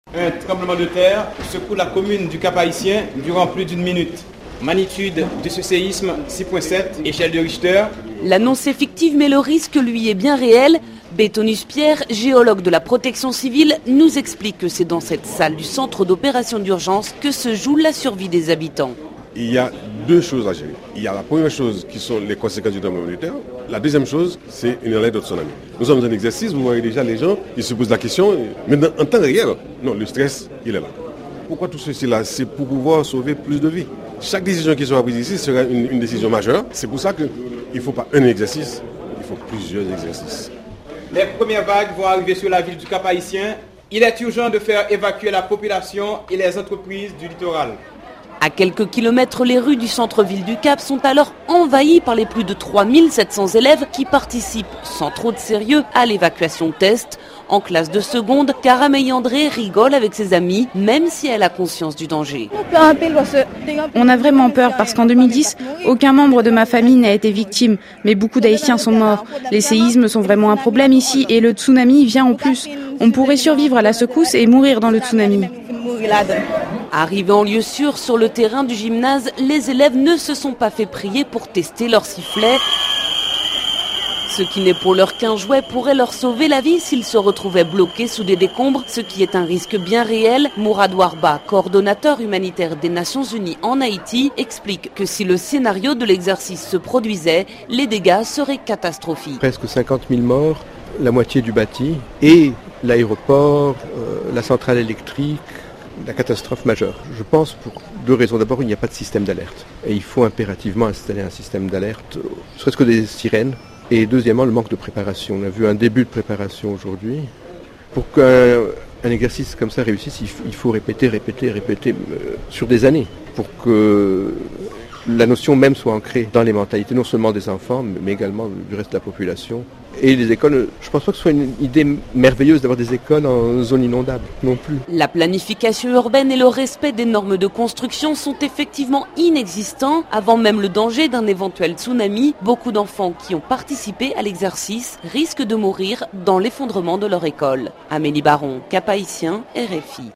Un tremblement de terre secoue la commune du Cap-Haïtien durant plus d'une minute. Magnitude de ce séisme 6,7, échelle de Richter. L'annonce est fictive mais le risque lui est bien réel. Bétonus Pierre, géologue de la protection civile, nous explique que c'est dans cette salle du centre d'opération d'urgence que se joue la survie des habitants. Il y a deux choses à gérer. Il y a la première chose qui sont les conséquences du tremblement de terre. La deuxième chose, c'est une alerte de tsunami. Nous sommes dans un exercice, vous voyez déjà les gens, ils se posent la question, mais en temps réel, non, le stress, il est là. Pourquoi tout ceci là? C'est pour pouvoir sauver plus de vies. Chaque décision qui sera prise ici sera une décision majeure. C'est pour ça qu'il ne faut pas un exercice, il faut plusieurs exercices. Les premières vagues vont arriver sur la ville du Cap-Haïtien. Il est urgent de faire évacuer la population et les entreprises du littoral. À quelques kilomètres, les rues du centre-ville du Cap sont alors envahies par les plus de 3700 élèves qui participent sans trop de sérieux à l'évacuation test. En classe de seconde, Carameille André rigole avec ses amis, même si elle a conscience du danger. On a vraiment peur parce qu'en 2010, aucun membre de ma famille n'a été victime, mais beaucoup d'Haïtiens sont morts. Les séismes sont vraiment un problème ici et le tsunami vient en plus. On pourrait survivre à la secousse et mourir dans le tsunami. Arrivés en lieu sûr sur le terrain du gymnase, les élèves ne se sont pas fait prier pour tester leur sifflet. Ce qui n'est pour l'heure qu'un jouet pourrait leur sauver la vie s'ils se retrouvaient bloqués sous des décombres, ce qui est un risque bien réel. Mourad Warba, coordonnateur humanitaire des Nations Unies en Haïti, explique que si le scénario de l'exercice se produisait, les dégâts seraient catastrophiques. Presque 50 000 morts, la moitié du bâti et l'aéroport, la centrale électrique, la catastrophe majeure. Je pense pour deux raisons. D'abord, il n'y a pas de système d'alerte. Et il faut impérativement installer un système d'alerte, serait-ce que des sirènes. Et deuxièmement, le manque de préparation. On a vu un début de préparation aujourd'hui. Pour qu'un exercice comme ça réussisse, il faut répéter sur des années pour que la notion même soit ancrée dans les mentalités, non seulement des enfants, mais également du reste de la population. Et les écoles, je ne pense pas que ce soit une idée merveilleuse d'avoir des écoles en zone inondable, non plus. La planification urbaine et le respect des normes de construction sont effectivement inexistants. Avant même le danger d'un éventuel tsunami, beaucoup d'enfants qui ont participé à l'exercice risquent de mourir dans l'effondrement de leur école. Amélie Baron, Cap-Haïtien, RFI.